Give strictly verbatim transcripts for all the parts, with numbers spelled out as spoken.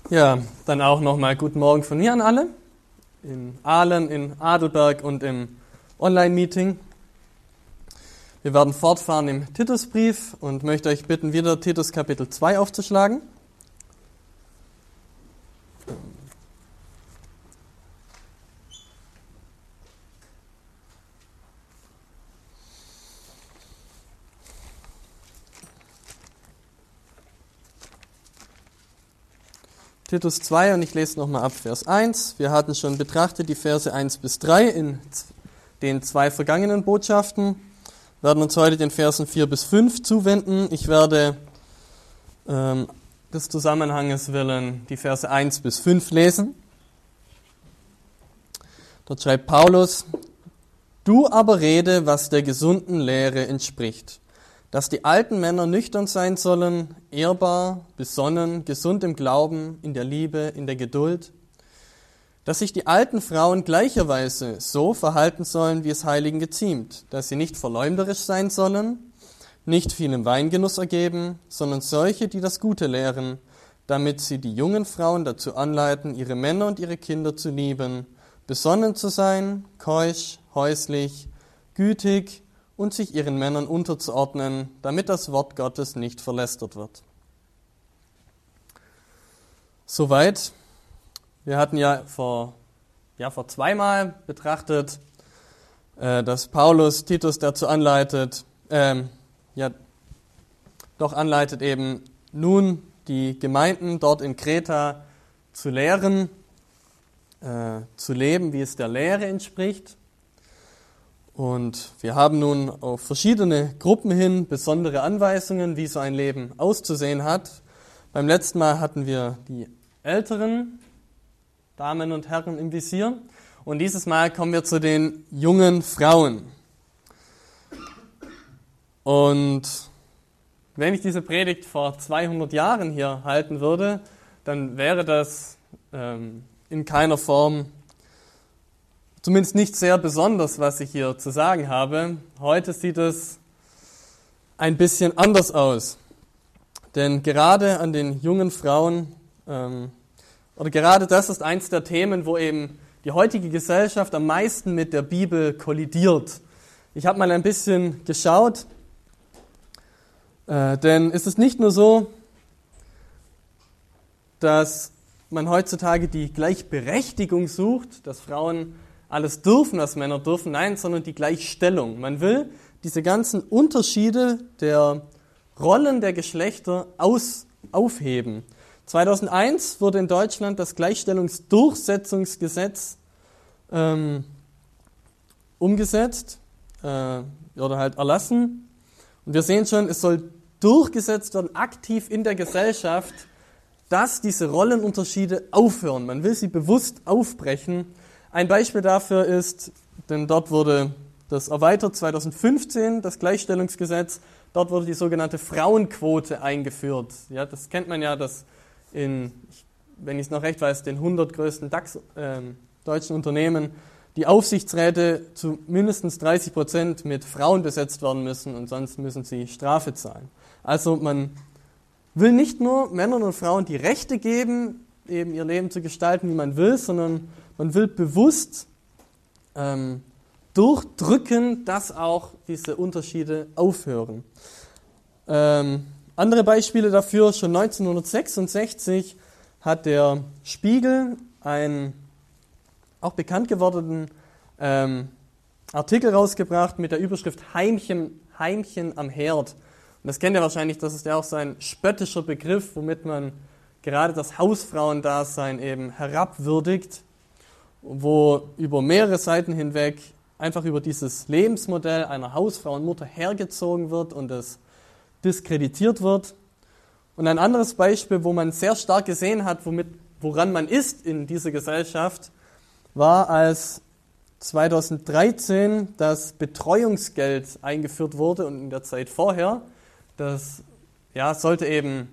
Ja, dann auch nochmal guten Morgen von mir an alle, in Aalen, in Adelberg und im Online-Meeting. Wir werden fortfahren im Titusbrief und möchte euch bitten, wieder Titus Kapitel zwei aufzuschlagen. Titus zwei und ich lese nochmal ab Vers eins. Wir hatten schon betrachtet die Verse eins bis drei in den zwei vergangenen Botschaften. Wir werden uns heute den Versen vier bis fünf zuwenden. Ich werde ähm, des Zusammenhanges willen die Verse eins bis fünf lesen. Dort schreibt Paulus: Du aber rede, was der gesunden Lehre entspricht, dass die alten Männer nüchtern sein sollen, ehrbar, besonnen, gesund im Glauben, in der Liebe, in der Geduld, dass sich die alten Frauen gleicherweise so verhalten sollen, wie es Heiligen geziemt, dass sie nicht verleumderisch sein sollen, nicht viel im Weingenuss ergeben, sondern solche, die das Gute lehren, damit sie die jungen Frauen dazu anleiten, ihre Männer und ihre Kinder zu lieben, besonnen zu sein, keusch, häuslich, gütig und sich ihren Männern unterzuordnen, damit das Wort Gottes nicht verlästert wird. Soweit. Wir hatten ja vor, ja, vor zweimal betrachtet, äh, dass Paulus Titus dazu anleitet, ähm, ja, doch anleitet eben nun die Gemeinden dort in Kreta zu lehren, äh, zu leben, wie es der Lehre entspricht. Und wir haben nun auf verschiedene Gruppen hin besondere Anweisungen, wie so ein Leben auszusehen hat. Beim letzten Mal hatten wir die älteren Damen und Herren im Visier. Und dieses Mal kommen wir zu den jungen Frauen. Und wenn ich diese Predigt vor zweihundert Jahren hier halten würde, dann wäre das ähm, in keiner Form, zumindest nicht sehr besonders, was ich hier zu sagen habe. Heute sieht es ein bisschen anders aus. Denn gerade an den jungen Frauen, ähm, oder gerade das ist eins der Themen, wo eben die heutige Gesellschaft am meisten mit der Bibel kollidiert. Ich habe mal ein bisschen geschaut, äh, denn es ist nicht nur so, dass man heutzutage die Gleichberechtigung sucht, dass Frauen alles dürfen, was Männer dürfen, nein, sondern die Gleichstellung. Man will diese ganzen Unterschiede der Rollen der Geschlechter aus, aufheben. zweitausendeins wurde in Deutschland das Gleichstellungsdurchsetzungsgesetz ähm, umgesetzt äh, oder halt erlassen. Und wir sehen schon, es soll durchgesetzt werden, aktiv in der Gesellschaft, dass diese Rollenunterschiede aufhören. Man will sie bewusst aufbrechen. Ein Beispiel dafür ist, denn dort wurde das erweitert, zweitausendfünfzehn, das Gleichstellungsgesetz, dort wurde die sogenannte Frauenquote eingeführt. Ja, das kennt man ja, dass in, wenn ich es noch recht weiß, den hundert größten DAX äh, deutschen Unternehmen die Aufsichtsräte zu mindestens dreißig Prozent mit Frauen besetzt werden müssen und sonst müssen sie Strafe zahlen. Also man will nicht nur Männern und Frauen die Rechte geben, eben ihr Leben zu gestalten, wie man will, sondern man will bewusst ähm, durchdrücken, dass auch diese Unterschiede aufhören. Ähm, andere Beispiele dafür: Schon neunzehnhundertsechsundsechzig hat der Spiegel einen auch bekannt gewordenen ähm, Artikel rausgebracht mit der Überschrift Heimchen, Heimchen am Herd. Und das kennt ihr wahrscheinlich, das ist ja auch so ein spöttischer Begriff, womit man gerade das Hausfrauendasein eben herabwürdigt, wo über mehrere Seiten hinweg einfach über dieses Lebensmodell einer Hausfrau und Mutter hergezogen wird und es diskreditiert wird. Und ein anderes Beispiel, wo man sehr stark gesehen hat, womit, woran man ist in dieser Gesellschaft, war, als zweitausenddreizehn das Betreuungsgeld eingeführt wurde und in der Zeit vorher. Das ja, sollte eben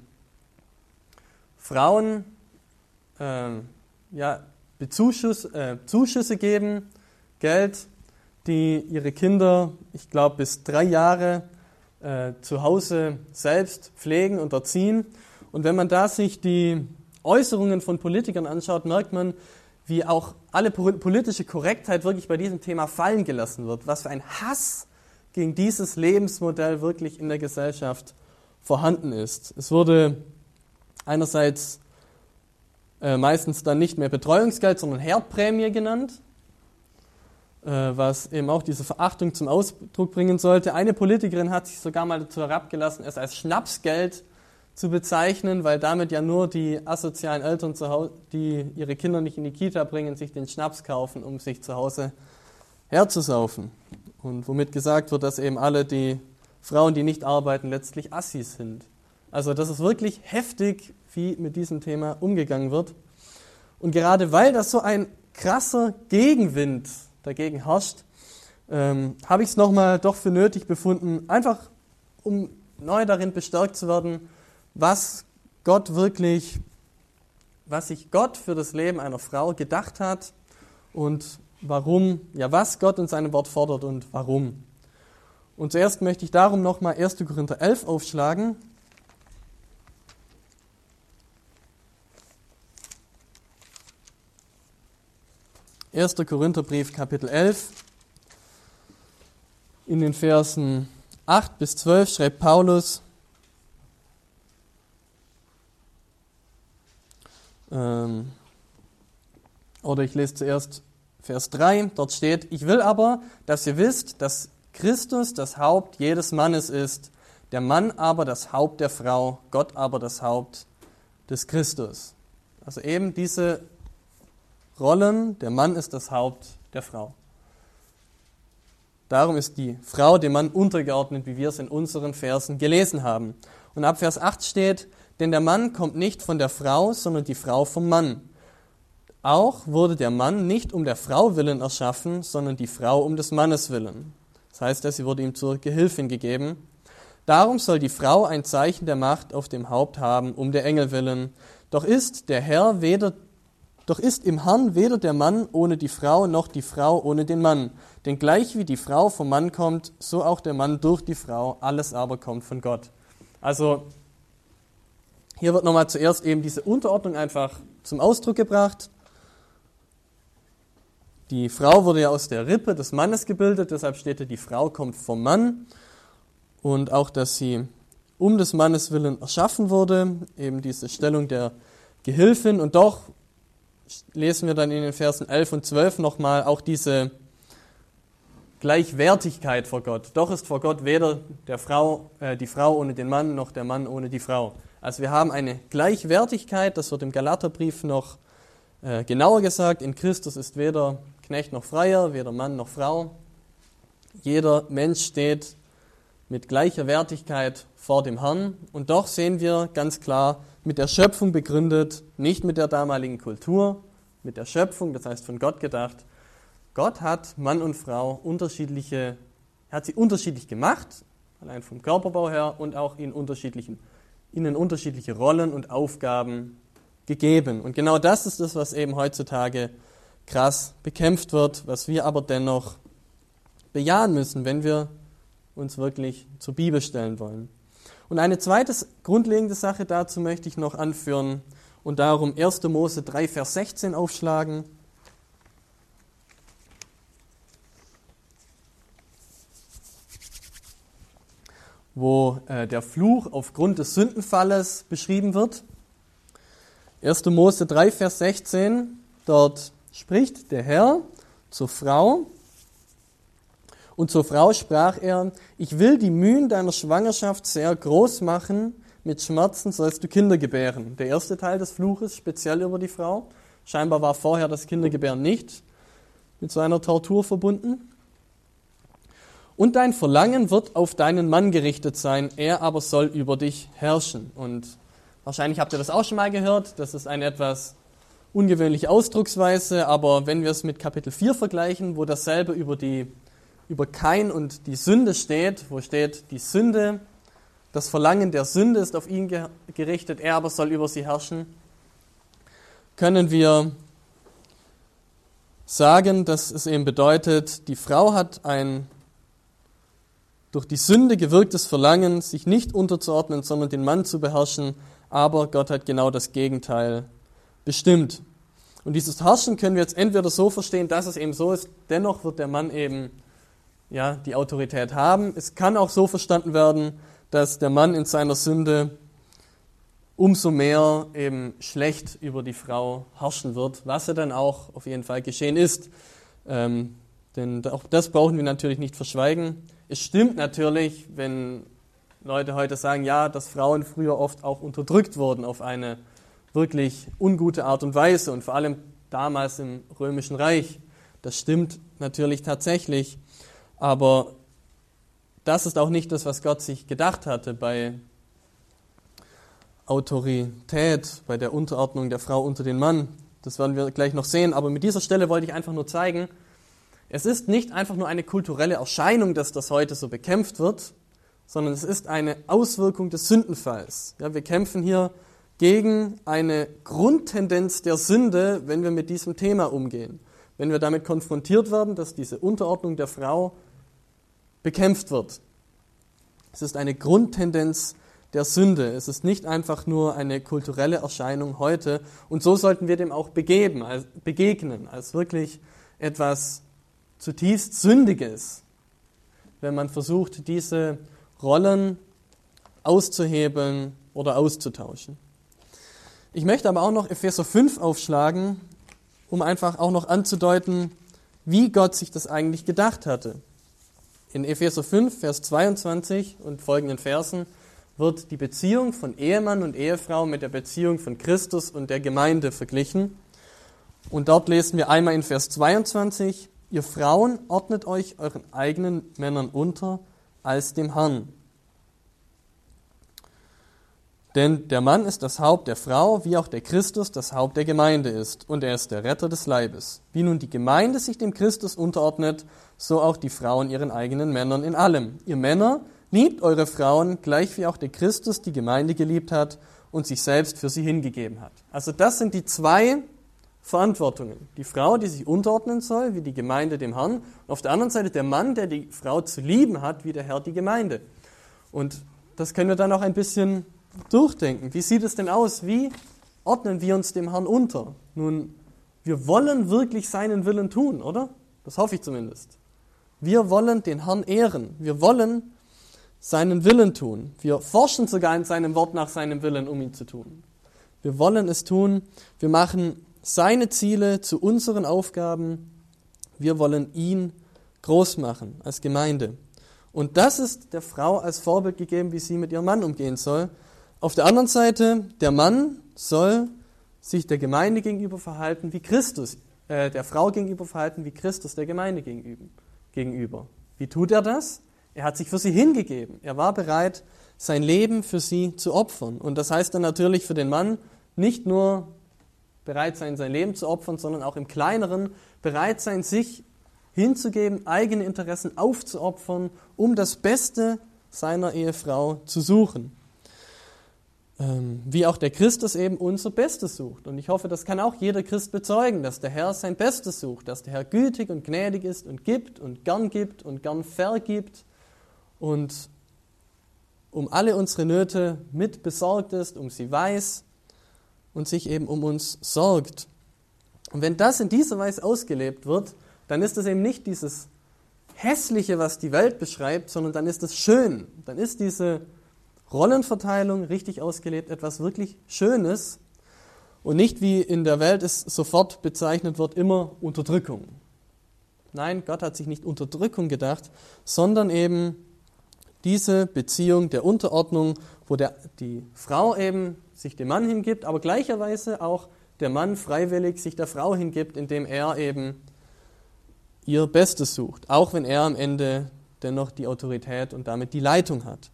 Frauen äh, ja, Bezuschuss, äh, Zuschüsse geben, Geld, die ihre Kinder, ich glaube, bis drei Jahre äh, zu Hause selbst pflegen und erziehen. Und wenn man da sich die Äußerungen von Politikern anschaut, merkt man, wie auch alle politische Korrektheit wirklich bei diesem Thema fallen gelassen wird. Was für ein Hass gegen dieses Lebensmodell wirklich in der Gesellschaft vorhanden ist. Es wurde einerseits äh, meistens dann nicht mehr Betreuungsgeld, sondern Herdprämie genannt, äh, was eben auch diese Verachtung zum Ausdruck bringen sollte. Eine Politikerin hat sich sogar mal dazu herabgelassen, es als Schnapsgeld zu bezeichnen, weil damit ja nur die asozialen Eltern, zu Hause, die ihre Kinder nicht in die Kita bringen, sich den Schnaps kaufen, um sich zu Hause herzusaufen. Und womit gesagt wird, dass eben alle die Frauen, die nicht arbeiten, letztlich Assis sind. Also das ist wirklich heftig, wie mit diesem Thema umgegangen wird. Und gerade weil das so ein krasser Gegenwind dagegen herrscht, ähm, habe ich es nochmal doch für nötig befunden, einfach um neu darin bestärkt zu werden, was Gott wirklich, was sich Gott für das Leben einer Frau gedacht hat und warum, ja, was Gott in seinem Wort fordert und warum. Und zuerst möchte ich darum nochmal erster Korinther elf aufschlagen. erster Korintherbrief, Kapitel elf. In den Versen acht bis zwölf schreibt Paulus: ähm, Oder ich lese zuerst Vers drei, dort steht: Ich will aber, dass ihr wisst, dass Christus das Haupt jedes Mannes ist, der Mann aber das Haupt der Frau, Gott aber das Haupt des Christus. Also eben diese Rollen, der Mann ist das Haupt der Frau. Darum ist die Frau dem Mann untergeordnet, wie wir es in unseren Versen gelesen haben. Und ab Vers acht steht: Denn der Mann kommt nicht von der Frau, sondern die Frau vom Mann. Auch wurde der Mann nicht um der Frau willen erschaffen, sondern die Frau um des Mannes willen. Das heißt, dass sie wurde ihm zur Gehilfin gegeben. Darum soll die Frau ein Zeichen der Macht auf dem Haupt haben, um der Engel willen. Doch ist der Herr weder, doch ist im Herrn weder der Mann ohne die Frau, noch die Frau ohne den Mann. Denn gleich wie die Frau vom Mann kommt, so auch der Mann durch die Frau, alles aber kommt von Gott. Also hier wird nochmal zuerst eben diese Unterordnung einfach zum Ausdruck gebracht. Die Frau wurde ja aus der Rippe des Mannes gebildet, deshalb steht hier, die Frau kommt vom Mann. Und auch, dass sie um des Mannes willen erschaffen wurde, eben diese Stellung der Gehilfin. Und doch lesen wir dann in den Versen elf und zwölf nochmal auch diese Gleichwertigkeit vor Gott. Doch ist vor Gott weder der Frau, äh, die Frau ohne den Mann, noch der Mann ohne die Frau. Also wir haben eine Gleichwertigkeit, das wird im Galaterbrief noch äh, genauer gesagt. In Christus ist weder Knecht noch Freier, weder Mann noch Frau. Jeder Mensch steht mit gleicher Wertigkeit vor dem Herrn. Und doch sehen wir ganz klar, mit der Schöpfung begründet, nicht mit der damaligen Kultur, mit der Schöpfung, das heißt von Gott gedacht. Gott hat Mann und Frau unterschiedliche, er hat sie unterschiedlich gemacht, allein vom Körperbau her, und auch in unterschiedlichen, ihnen unterschiedliche Rollen und Aufgaben gegeben. Und genau das ist das, was eben heutzutage krass bekämpft wird, was wir aber dennoch bejahen müssen, wenn wir uns wirklich zur Bibel stellen wollen. Und eine zweite grundlegende Sache dazu möchte ich noch anführen und darum erster Mose drei, Vers sechzehn aufschlagen. Wo äh, der Fluch aufgrund des Sündenfalles beschrieben wird. erster Mose drei, Vers sechzehn, dort spricht der Herr zur Frau, und zur Frau sprach er: Ich will die Mühen deiner Schwangerschaft sehr groß machen, mit Schmerzen sollst du Kinder gebären. Der erste Teil des Fluches speziell über die Frau. Scheinbar war vorher das Kindergebären nicht mit so einer Tortur verbunden. Und dein Verlangen wird auf deinen Mann gerichtet sein, er aber soll über dich herrschen. Und wahrscheinlich habt ihr das auch schon mal gehört, das ist eine etwas ungewöhnliche Ausdrucksweise, aber wenn wir es mit Kapitel vier vergleichen, wo dasselbe über die über Kain und die Sünde steht, wo steht, die Sünde, das Verlangen der Sünde ist auf ihn gerichtet, er aber soll über sie herrschen, können wir sagen, dass es eben bedeutet, die Frau hat ein durch die Sünde gewirktes Verlangen, sich nicht unterzuordnen, sondern den Mann zu beherrschen, aber Gott hat genau das Gegenteil bestimmt. Und dieses Herrschen können wir jetzt entweder so verstehen, dass es eben so ist, dennoch wird der Mann eben ja, die Autorität haben. Es kann auch so verstanden werden, dass der Mann in seiner Sünde umso mehr eben schlecht über die Frau herrschen wird, was ja dann auch auf jeden Fall geschehen ist. Ähm, denn auch das brauchen wir natürlich nicht verschweigen. Es stimmt natürlich, wenn Leute heute sagen, ja, dass Frauen früher oft auch unterdrückt wurden auf eine wirklich ungute Art und Weise und vor allem damals im Römischen Reich. Das stimmt natürlich tatsächlich, aber das ist auch nicht das, was Gott sich gedacht hatte bei Autorität, bei der Unterordnung der Frau unter den Mann. Das werden wir gleich noch sehen, aber mit dieser Stelle wollte ich einfach nur zeigen, es ist nicht einfach nur eine kulturelle Erscheinung, dass das heute so bekämpft wird, sondern es ist eine Auswirkung des Sündenfalls. Ja, wir kämpfen hier gegen eine Grundtendenz der Sünde, wenn wir mit diesem Thema umgehen. Wenn wir damit konfrontiert werden, dass diese Unterordnung der Frau bekämpft wird. Es ist eine Grundtendenz der Sünde. Es ist nicht einfach nur eine kulturelle Erscheinung heute. Und so sollten wir dem auch begeben, als, begegnen, als wirklich etwas zutiefst Sündiges, wenn man versucht, diese Rollen auszuhebeln oder auszutauschen. Ich möchte aber auch noch Epheser fünf aufschlagen, um einfach auch noch anzudeuten, wie Gott sich das eigentlich gedacht hatte. In Epheser fünf, Vers zweiundzwanzig und folgenden Versen wird die Beziehung von Ehemann und Ehefrau mit der Beziehung von Christus und der Gemeinde verglichen. Und dort lesen wir einmal in Vers zweiundzwanzig, ihr Frauen ordnet euch euren eigenen Männern unter als dem Herrn. Denn der Mann ist das Haupt der Frau, wie auch der Christus das Haupt der Gemeinde ist, und er ist der Retter des Leibes. Wie nun die Gemeinde sich dem Christus unterordnet, so auch die Frauen ihren eigenen Männern in allem. Ihr Männer, liebt eure Frauen, gleich wie auch der Christus die Gemeinde geliebt hat und sich selbst für sie hingegeben hat. Also das sind die zwei Verantwortungen. Die Frau, die sich unterordnen soll, wie die Gemeinde dem Herrn, und auf der anderen Seite der Mann, der die Frau zu lieben hat, wie der Herr die Gemeinde. Und das können wir dann auch ein bisschen durchdenken. Wie sieht es denn aus? Wie ordnen wir uns dem Herrn unter? Nun, wir wollen wirklich seinen Willen tun, oder? Das hoffe ich zumindest. Wir wollen den Herrn ehren. Wir wollen seinen Willen tun. Wir forschen sogar in seinem Wort nach seinem Willen, um ihn zu tun. Wir wollen es tun. Wir machen seine Ziele zu unseren Aufgaben. Wir wollen ihn groß machen als Gemeinde. Und das ist der Frau als Vorbild gegeben, wie sie mit ihrem Mann umgehen soll. Auf der anderen Seite, der Mann soll sich der Gemeinde gegenüber verhalten, wie Christus, äh, der Frau gegenüber verhalten, wie Christus der Gemeinde gegenüber. Wie tut er das? Er hat sich für sie hingegeben. Er war bereit, sein Leben für sie zu opfern. Und das heißt dann natürlich für den Mann nicht nur bereit sein, sein Leben zu opfern, sondern auch im Kleineren bereit sein, sich hinzugeben, eigene Interessen aufzuopfern, um das Beste seiner Ehefrau zu suchen. Ähm, wie auch der Christus eben unser Bestes sucht. Und ich hoffe, das kann auch jeder Christ bezeugen, dass der Herr sein Bestes sucht, dass der Herr gütig und gnädig ist und gibt und gern gibt und gern vergibt und um alle unsere Nöte mit besorgt ist, um sie weiß und sich eben um uns sorgt. Und wenn das in dieser Weise ausgelebt wird, dann ist es eben nicht dieses Hässliche, was die Welt beschreibt, sondern dann ist es schön. Dann ist diese Rollenverteilung richtig ausgelebt, etwas wirklich Schönes und nicht wie in der Welt es sofort bezeichnet wird, immer Unterdrückung. Nein, Gott hat sich nicht Unterdrückung gedacht, sondern eben diese Beziehung der Unterordnung, wo der, die Frau eben sich dem Mann hingibt, aber gleicherweise auch der Mann freiwillig sich der Frau hingibt, indem er eben ihr Bestes sucht, auch wenn er am Ende dennoch die Autorität und damit die Leitung hat.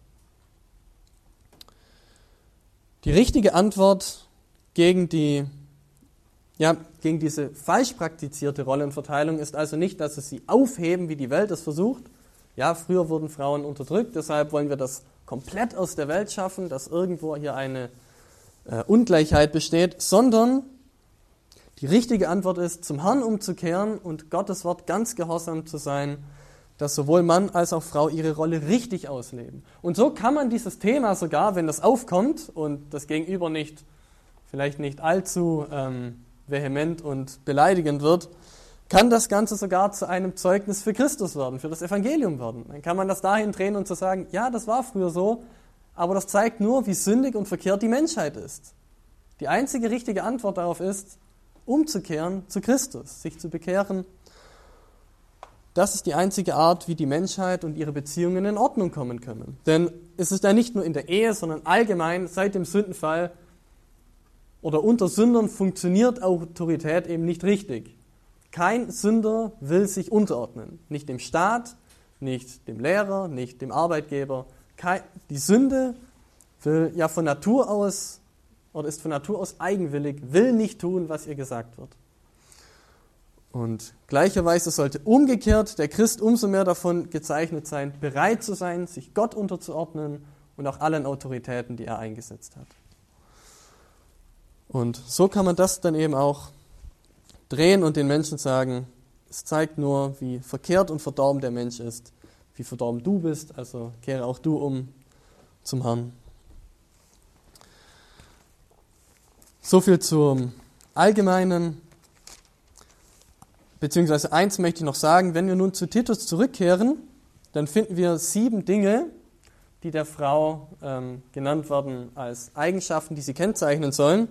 Die richtige Antwort gegen, die, ja, gegen diese falsch praktizierte Rollenverteilung ist also nicht, dass es sie aufheben, wie die Welt es versucht. Ja, früher wurden Frauen unterdrückt, deshalb wollen wir das komplett aus der Welt schaffen, dass irgendwo hier eine äh, Ungleichheit besteht, sondern die richtige Antwort ist, zum Herrn umzukehren und Gottes Wort ganz gehorsam zu sein, dass sowohl Mann als auch Frau ihre Rolle richtig ausleben. Und so kann man dieses Thema sogar, wenn das aufkommt und das Gegenüber nicht vielleicht nicht allzu ähm, vehement und beleidigend wird, kann das Ganze sogar zu einem Zeugnis für Christus werden, für das Evangelium werden. Dann kann man das dahin drehen und zu sagen, ja, das war früher so, aber das zeigt nur, wie sündig und verkehrt die Menschheit ist. Die einzige richtige Antwort darauf ist, umzukehren zu Christus, sich zu bekehren. Das ist die einzige Art, wie die Menschheit und ihre Beziehungen in Ordnung kommen können. Denn es ist ja nicht nur in der Ehe, sondern allgemein seit dem Sündenfall oder unter Sündern funktioniert Autorität eben nicht richtig. Kein Sünder will sich unterordnen. Nicht dem Staat, nicht dem Lehrer, nicht dem Arbeitgeber. Die Sünde will ja von Natur aus oder ist von Natur aus eigenwillig, will nicht tun, was ihr gesagt wird. Und gleicherweise sollte umgekehrt der Christ umso mehr davon gezeichnet sein, bereit zu sein, sich Gott unterzuordnen und auch allen Autoritäten, die er eingesetzt hat. Und so kann man das dann eben auch drehen und den Menschen sagen, es zeigt nur, wie verkehrt und verdorben der Mensch ist, wie verdorben du bist, also kehre auch du um zum Herrn. So viel zum Allgemeinen. Beziehungsweise eins möchte ich noch sagen, wenn wir nun zu Titus zurückkehren, dann finden wir sieben Dinge, die der Frau ähm, genannt werden als Eigenschaften, die sie kennzeichnen sollen.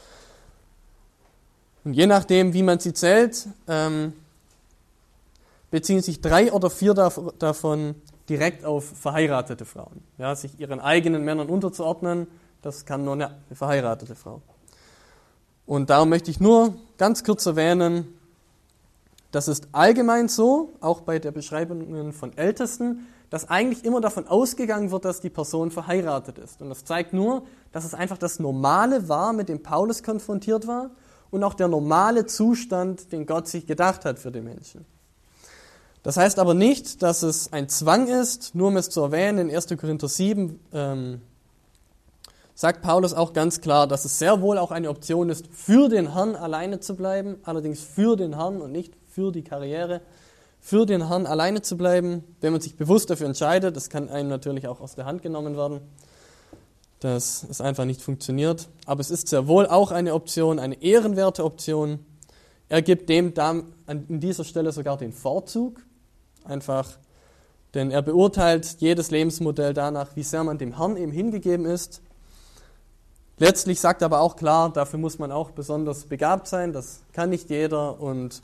Und je nachdem, wie man sie zählt, ähm, beziehen sich drei oder vier dav- davon direkt auf verheiratete Frauen. Ja, sich ihren eigenen Männern unterzuordnen, das kann nur eine verheiratete Frau. Und darum möchte ich nur ganz kurz erwähnen, das ist allgemein so, auch bei der Beschreibung von Ältesten, dass eigentlich immer davon ausgegangen wird, dass die Person verheiratet ist. Und das zeigt nur, dass es einfach das Normale war, mit dem Paulus konfrontiert war und auch der normale Zustand, den Gott sich gedacht hat für die Menschen. Das heißt aber nicht, dass es ein Zwang ist, nur um es zu erwähnen, in erster Korinther sieben ähm, sagt Paulus auch ganz klar, dass es sehr wohl auch eine Option ist, für den Herrn alleine zu bleiben, allerdings für den Herrn und nicht für die Karriere, für den Herrn alleine zu bleiben, wenn man sich bewusst dafür entscheidet. Das kann einem natürlich auch aus der Hand genommen werden, dass es einfach nicht funktioniert. Aber es ist sehr wohl auch eine Option, eine ehrenwerte Option. Er gibt dem an dieser Stelle sogar den Vorzug, einfach, denn er beurteilt jedes Lebensmodell danach, wie sehr man dem Herrn eben hingegeben ist. Letztlich sagt er aber auch klar, dafür muss man auch besonders begabt sein, das kann nicht jeder. Und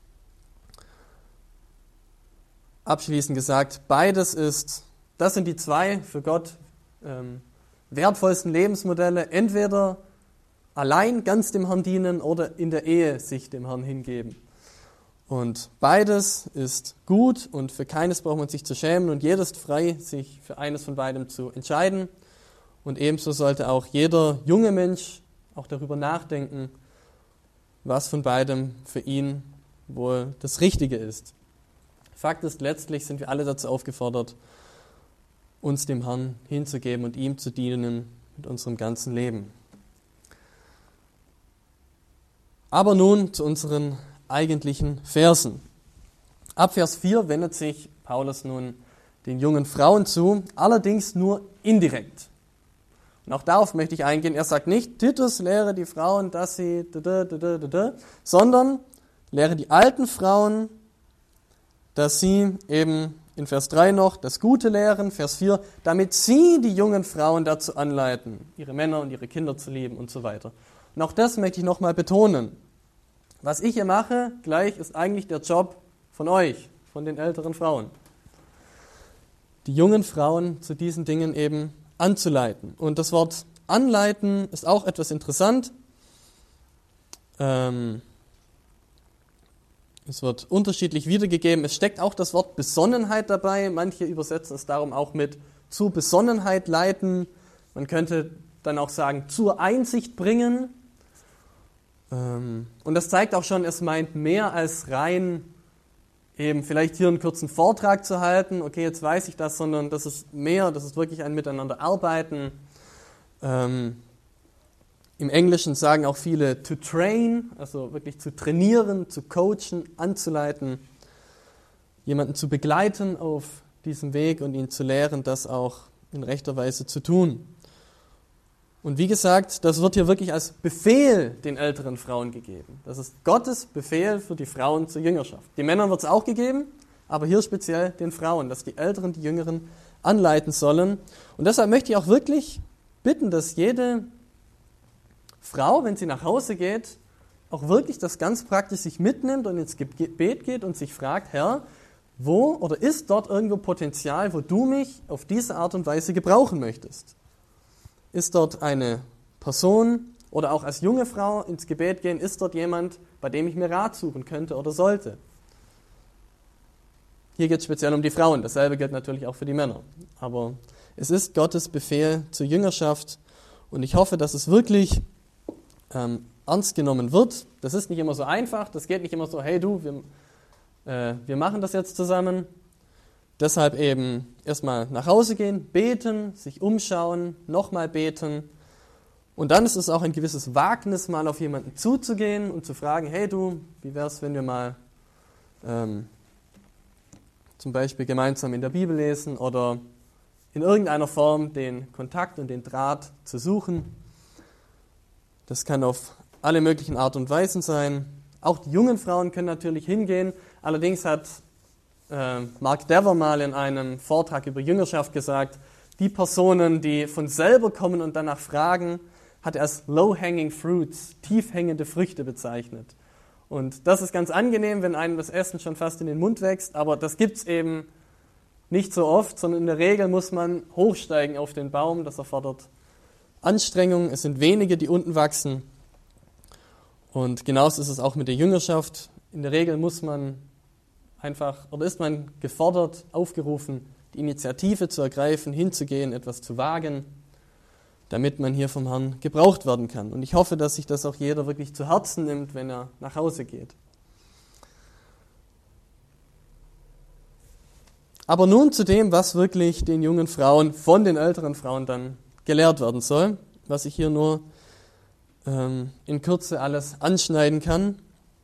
abschließend gesagt, beides ist, das sind die zwei für Gott ähm, wertvollsten Lebensmodelle, entweder allein ganz dem Herrn dienen oder in der Ehe sich dem Herrn hingeben. Und beides ist gut und für keines braucht man sich zu schämen und jeder ist frei, sich für eines von beidem zu entscheiden. Und ebenso sollte auch jeder junge Mensch auch darüber nachdenken, was von beidem für ihn wohl das Richtige ist. Fakt ist, letztlich sind wir alle dazu aufgefordert, uns dem Herrn hinzugeben und ihm zu dienen mit unserem ganzen Leben. Aber nun zu unseren eigentlichen Versen. Ab Vers vier wendet sich Paulus nun den jungen Frauen zu, allerdings nur indirekt. Und auch darauf möchte ich eingehen. Er sagt nicht, Titus lehre die Frauen, dass sie, da, da, da, da, da, sondern lehre die alten Frauen, dass sie eben in Vers drei noch das Gute lehren, Vers vier, damit sie die jungen Frauen dazu anleiten, ihre Männer und ihre Kinder zu lieben und so weiter. Und auch das möchte ich nochmal betonen. Was ich hier mache, gleich ist eigentlich der Job von euch, von den älteren Frauen. Die jungen Frauen zu diesen Dingen eben anzuleiten. Und das Wort anleiten ist auch etwas interessant. Ähm, es wird unterschiedlich wiedergegeben. Es steckt auch das Wort Besonnenheit dabei. Manche übersetzen es darum auch mit zur Besonnenheit leiten. Man könnte dann auch sagen, zur Einsicht bringen. Ähm, und das zeigt auch schon, es meint mehr als rein eben vielleicht hier einen kurzen Vortrag zu halten, okay, jetzt weiß ich das, sondern das ist mehr, das ist wirklich ein Miteinanderarbeiten. Ähm, Im Englischen sagen auch viele to train, also wirklich zu trainieren, zu coachen, anzuleiten, jemanden zu begleiten auf diesem Weg und ihn zu lehren, das auch in rechter Weise zu tun. Und wie gesagt, das wird hier wirklich als Befehl den älteren Frauen gegeben. Das ist Gottes Befehl für die Frauen zur Jüngerschaft. Den Männern wird es auch gegeben, aber hier speziell den Frauen, dass die Älteren die Jüngeren anleiten sollen. Und deshalb möchte ich auch wirklich bitten, dass jede Frau, wenn sie nach Hause geht, auch wirklich das ganz praktisch sich mitnimmt und ins Gebet geht und sich fragt, Herr, wo oder ist dort irgendwo Potenzial, wo du mich auf diese Art und Weise gebrauchen möchtest? Ist dort eine Person oder auch als junge Frau ins Gebet gehen, ist dort jemand, bei dem ich mir Rat suchen könnte oder sollte? Hier geht es speziell um die Frauen, dasselbe gilt natürlich auch für die Männer. Aber es ist Gottes Befehl zur Jüngerschaft und ich hoffe, dass es wirklich ähm, ernst genommen wird. Das ist nicht immer so einfach, das geht nicht immer so, hey du, wir, äh, wir machen das jetzt zusammen. Deshalb eben erstmal nach Hause gehen, beten, sich umschauen, nochmal beten. Und dann ist es auch ein gewisses Wagnis, mal auf jemanden zuzugehen und zu fragen, hey du, wie wäre es, wenn wir mal ähm, zum Beispiel gemeinsam in der Bibel lesen oder in irgendeiner Form den Kontakt und den Draht zu suchen. Das kann auf alle möglichen Art und Weisen sein. Auch die jungen Frauen können natürlich hingehen. Allerdings hat äh, Mark Dever mal in einem Vortrag über Jüngerschaft gesagt, die Personen, die von selber kommen und danach fragen, hat er als low-hanging fruits, tief hängende Früchte bezeichnet. Und das ist ganz angenehm, wenn einem das Essen schon fast in den Mund wächst, aber das gibt es eben nicht so oft, sondern in der Regel muss man hochsteigen auf den Baum, das erfordert Anstrengung, es sind wenige, die unten wachsen. Und genauso ist es auch mit der Jüngerschaft. In der Regel muss man einfach, oder ist man gefordert, aufgerufen, die Initiative zu ergreifen, hinzugehen, etwas zu wagen, damit man hier vom Herrn gebraucht werden kann. Und ich hoffe, dass sich das auch jeder wirklich zu Herzen nimmt, wenn er nach Hause geht. Aber nun zu dem, was wirklich den jungen Frauen von den älteren Frauen dann gelehrt werden soll, was ich hier nur ähm, in Kürze alles anschneiden kann.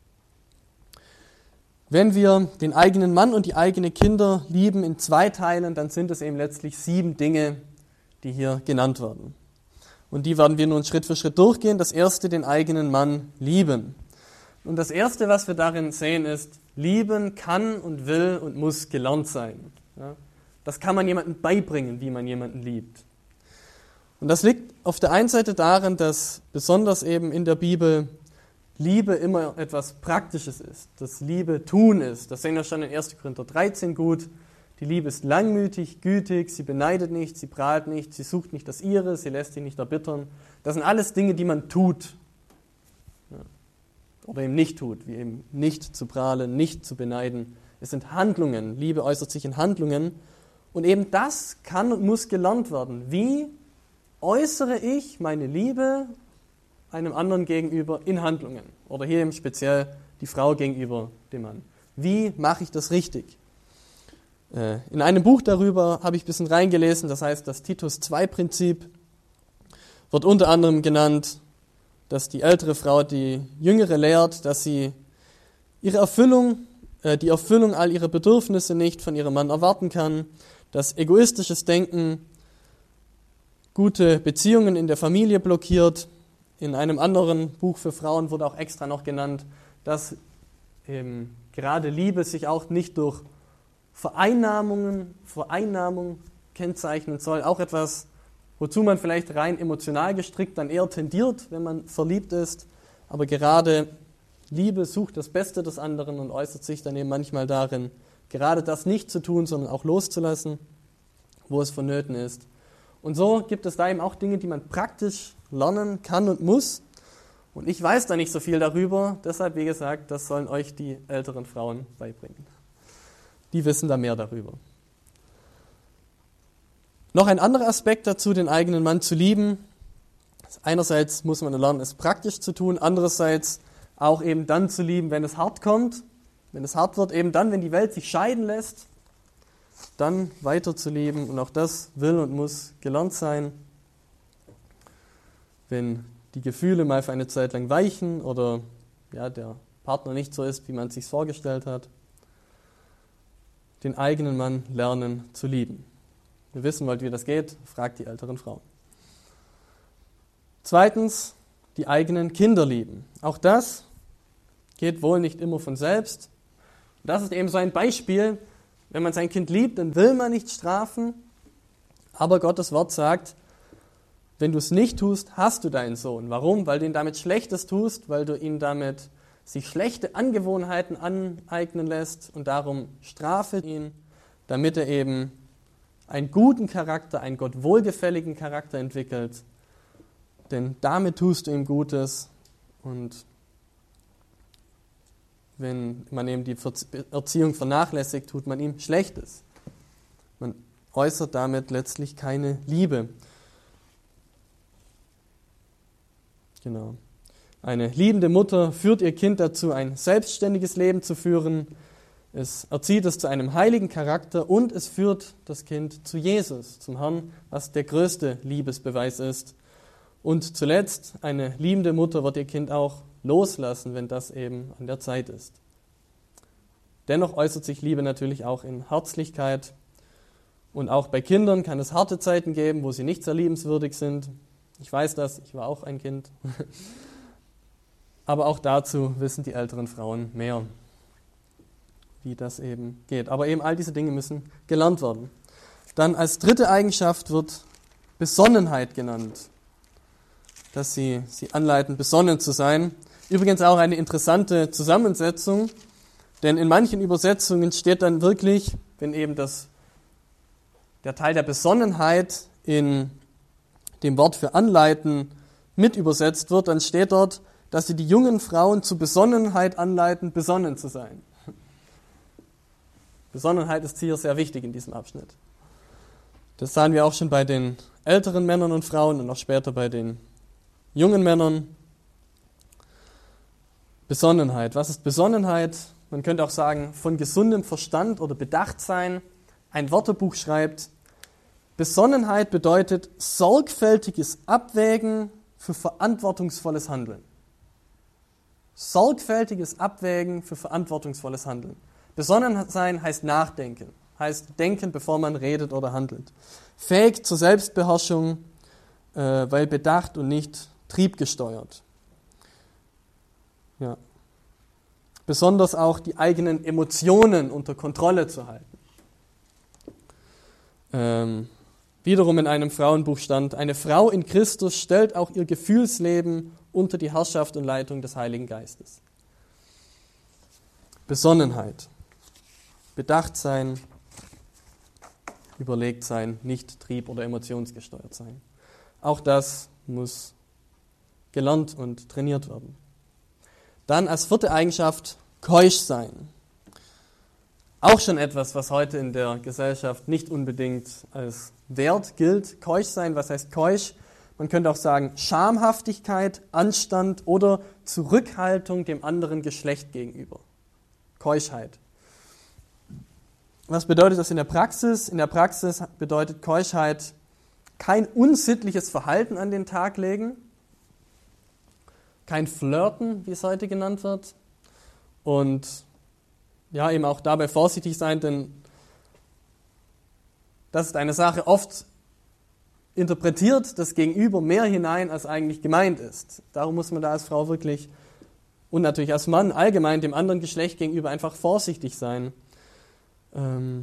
Wenn wir den eigenen Mann und die eigenen Kinder lieben in zwei Teilen, dann sind es eben letztlich sieben Dinge, die hier genannt werden. Und die werden wir nun Schritt für Schritt durchgehen. Das erste, den eigenen Mann lieben. Und das erste, was wir darin sehen, ist, lieben kann und will und muss gelernt sein. Ja? Das kann man jemandem beibringen, wie man jemanden liebt. Und das liegt auf der einen Seite daran, dass besonders eben in der Bibel Liebe immer etwas Praktisches ist, dass Liebe tun ist. Das sehen wir schon in erster Korinther dreizehn gut. Die Liebe ist langmütig, gütig, sie beneidet nicht, sie prahlt nicht, sie sucht nicht das Ihre, sie lässt sich nicht erbittern. Das sind alles Dinge, die man tut. Ja. Oder eben nicht tut, wie eben nicht zu prahlen, nicht zu beneiden. Es sind Handlungen. Liebe äußert sich in Handlungen. Und eben das kann und muss gelernt werden. Wie äußere ich meine Liebe einem anderen gegenüber in Handlungen? Oder hier eben speziell die Frau gegenüber dem Mann. Wie mache ich das richtig? In einem Buch darüber habe ich ein bisschen reingelesen, das heißt das Titus zwei Prinzip, wird unter anderem genannt, dass die ältere Frau die jüngere lehrt, dass sie ihre Erfüllung, äh, die Erfüllung all ihrer Bedürfnisse nicht von ihrem Mann erwarten kann, dass egoistisches Denken gute Beziehungen in der Familie blockiert. In einem anderen Buch für Frauen wurde auch extra noch genannt, dass eben gerade Liebe sich auch nicht durch Vereinnahmungen, Vereinnahmung kennzeichnen soll. Auch etwas, wozu man vielleicht rein emotional gestrickt dann eher tendiert, wenn man verliebt ist. Aber gerade Liebe sucht das Beste des anderen und äußert sich dann eben manchmal darin, gerade das nicht zu tun, sondern auch loszulassen, wo es vonnöten ist. Und so gibt es da eben auch Dinge, die man praktisch lernen kann und muss. Und ich weiß da nicht so viel darüber. Deshalb, wie gesagt, das sollen euch die älteren Frauen beibringen. Die wissen da mehr darüber. Noch ein anderer Aspekt dazu, den eigenen Mann zu lieben. Einerseits muss man lernen, es praktisch zu tun, andererseits auch eben dann zu lieben, wenn es hart kommt, wenn es hart wird, eben dann, wenn die Welt sich scheiden lässt, dann weiter zu lieben. Und auch das will und muss gelernt sein. Wenn die Gefühle mal für eine Zeit lang weichen oder ja, der Partner nicht so ist, wie man es sich vorgestellt hat, den eigenen Mann lernen zu lieben. Ihr wissen wollt, wie das geht, fragt die älteren Frauen. Zweitens, die eigenen Kinder lieben. Auch das geht wohl nicht immer von selbst. Das ist eben so ein Beispiel. Wenn man sein Kind liebt, dann will man nicht strafen. Aber Gottes Wort sagt, wenn du es nicht tust, hast du deinen Sohn. Warum? Weil du ihn damit Schlechtes tust, weil du ihn damit sich schlechte Angewohnheiten aneignen lässt und darum strafe ihn, damit er eben einen guten Charakter, einen Gott wohlgefälligen Charakter entwickelt. Denn damit tust du ihm Gutes und wenn man eben die Erziehung vernachlässigt, tut man ihm Schlechtes. Man äußert damit letztlich keine Liebe. Genau. Eine liebende Mutter führt ihr Kind dazu, ein selbstständiges Leben zu führen. Es erzieht es zu einem heiligen Charakter und es führt das Kind zu Jesus, zum Herrn, was der größte Liebesbeweis ist. Und zuletzt, eine liebende Mutter wird ihr Kind auch loslassen, wenn das eben an der Zeit ist. Dennoch äußert sich Liebe natürlich auch in Herzlichkeit. Und auch bei Kindern kann es harte Zeiten geben, wo sie nicht sehr liebenswürdig sind. Ich weiß das, ich war auch ein Kind. Aber auch dazu wissen die älteren Frauen mehr, wie das eben geht. Aber eben all diese Dinge müssen gelernt werden. Dann als dritte Eigenschaft wird Besonnenheit genannt, dass sie sie anleiten, besonnen zu sein. Übrigens auch eine interessante Zusammensetzung, denn in manchen Übersetzungen steht dann wirklich, wenn eben das, der Teil der Besonnenheit in dem Wort für anleiten mit übersetzt wird, dann steht dort, dass sie die jungen Frauen zu Besonnenheit anleiten, besonnen zu sein. Besonnenheit ist hier sehr wichtig in diesem Abschnitt. Das sahen wir auch schon bei den älteren Männern und Frauen und auch später bei den jungen Männern. Besonnenheit. Was ist Besonnenheit? Man könnte auch sagen, von gesundem Verstand oder Bedachtsein. Ein Wörterbuch schreibt, Besonnenheit bedeutet sorgfältiges Abwägen für verantwortungsvolles Handeln. Sorgfältiges Abwägen für verantwortungsvolles Handeln. Besonnen sein heißt nachdenken, heißt denken, bevor man redet oder handelt. Fähig zur Selbstbeherrschung, äh, weil bedacht und nicht triebgesteuert. Ja. Besonders auch die eigenen Emotionen unter Kontrolle zu halten. Ähm, wiederum in einem Frauenbuch stand, eine Frau in Christus stellt auch ihr Gefühlsleben unter die Herrschaft und Leitung des Heiligen Geistes. Besonnenheit, bedacht sein, überlegt sein, nicht trieb- oder emotionsgesteuert sein. Auch das muss gelernt und trainiert werden. Dann als vierte Eigenschaft keusch sein. Auch schon etwas, was heute in der Gesellschaft nicht unbedingt als wert gilt. Keusch sein, was heißt keusch? Man könnte auch sagen Schamhaftigkeit, Anstand oder Zurückhaltung dem anderen Geschlecht gegenüber. Keuschheit. Was bedeutet das in der Praxis? In der Praxis bedeutet Keuschheit kein unsittliches Verhalten an den Tag legen, kein Flirten, wie es heute genannt wird, und ja, eben auch dabei vorsichtig sein, denn das ist eine Sache, oft interpretiert das Gegenüber mehr hinein, als eigentlich gemeint ist. Darum muss man da als Frau wirklich und natürlich als Mann allgemein dem anderen Geschlecht gegenüber einfach vorsichtig sein. Ähm,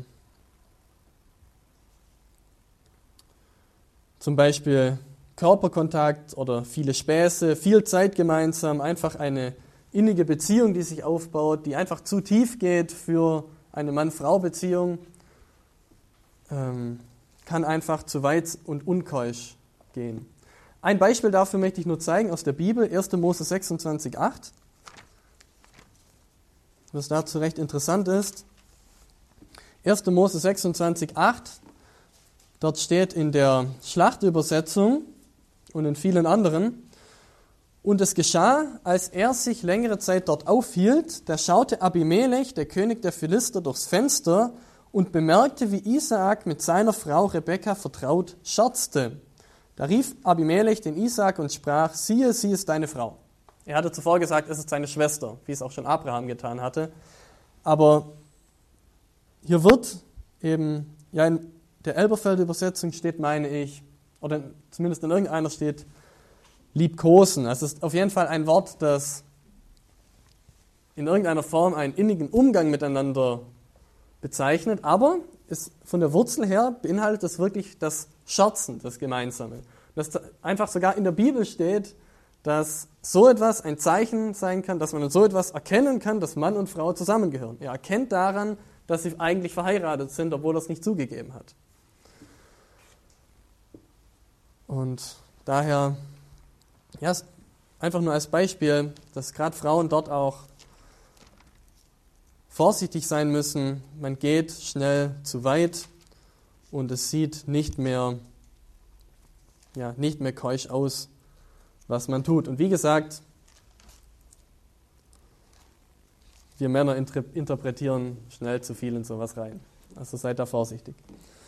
zum Beispiel Körperkontakt oder viele Späße, viel Zeit gemeinsam, einfach eine innige Beziehung, die sich aufbaut, die einfach zu tief geht für eine Mann-Frau-Beziehung, ähm, kann einfach zu weit und unkeusch gehen. Ein Beispiel dafür möchte ich nur zeigen aus der Bibel, erster Mose sechsundzwanzig, acht. Was dazu recht interessant ist. erster Mose sechsundzwanzig, acht. Dort steht in der Schlachtübersetzung und in vielen anderen, und es geschah, als er sich längere Zeit dort aufhielt, da schaute Abimelech, der König der Philister, durchs Fenster und bemerkte, wie Isaak mit seiner Frau Rebekka vertraut scherzte. Da rief Abimelech den Isaak und sprach, siehe, sie ist deine Frau. Er hatte zuvor gesagt, es ist seine Schwester, wie es auch schon Abraham getan hatte. Aber hier wird eben, ja in der Elberfelder Übersetzung steht, meine ich, oder zumindest in irgendeiner steht, liebkosen. Das ist auf jeden Fall ein Wort, das in irgendeiner Form einen innigen Umgang miteinander bezeichnet, aber ist von der Wurzel her beinhaltet es wirklich das Scherzen, das Gemeinsame. Dass einfach sogar in der Bibel steht, dass so etwas ein Zeichen sein kann, dass man so etwas erkennen kann, dass Mann und Frau zusammengehören. Er erkennt daran, dass sie eigentlich verheiratet sind, obwohl er es nicht zugegeben hat. Und daher, ja, einfach nur als Beispiel, dass gerade Frauen dort auch vorsichtig sein müssen. Man geht schnell zu weit und es sieht nicht mehr, ja, nicht mehr keusch aus, was man tut. Und wie gesagt, wir Männer interpretieren schnell zu viel in sowas rein. Also seid da vorsichtig.